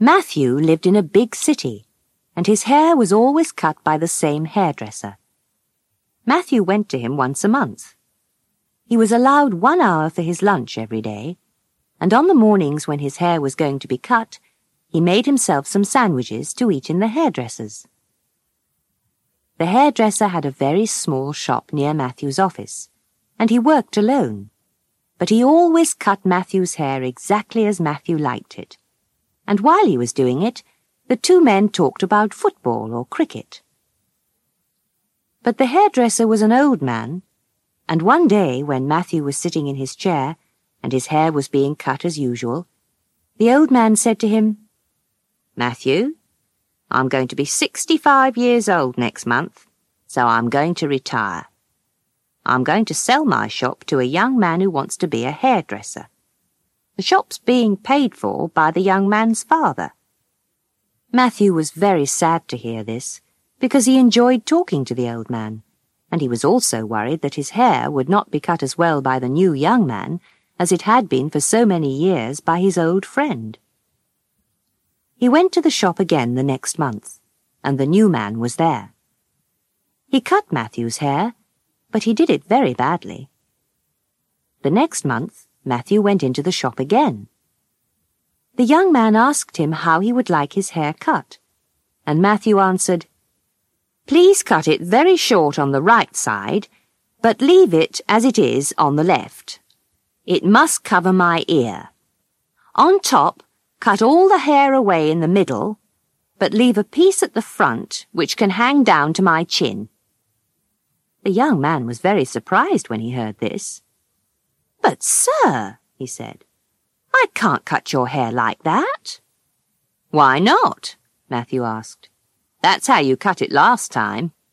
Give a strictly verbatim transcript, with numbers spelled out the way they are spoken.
Matthew lived in a big city, and his hair was always cut by the same hairdresser. Matthew went to him once a month. He was allowed one hour for his lunch every day, and on the mornings when his hair was going to be cut, he made himself some sandwiches to eat in the hairdresser's. The hairdresser had a very small shop near Matthew's office, and he worked alone. But he always cut Matthew's hair exactly as Matthew liked it. And while he was doing it, the two men talked about football or cricket. But the hairdresser was an old man, and one day when Matthew was sitting in his chair and his hair was being cut as usual, the old man said to him, "Matthew, I'm going to be sixty-five years old next month, so I'm going to retire. I'm going to sell my shop to a young man who wants to be a hairdresser. The shop's being paid for by the young man's father." Matthew was very sad to hear this, because he enjoyed talking to the old man, and he was also worried that his hair would not be cut as well by the new young man as it had been for so many years by his old friend. He went to the shop again the next month, and the new man was there. He cut Matthew's hair, but he did it very badly. The next month, Matthew went into the shop again. The young man asked him how he would like his hair cut, and Matthew answered, "Please cut it very short on the right side, but leave it as it is on the left. It must cover my ear. On top, cut all the hair away in the middle, but leave a piece at the front which can hang down to my chin." The young man was very surprised when he heard this. "But, sir," he said, "I can't cut your hair like that." "Why not?" Matthew asked. "That's how you cut it last time."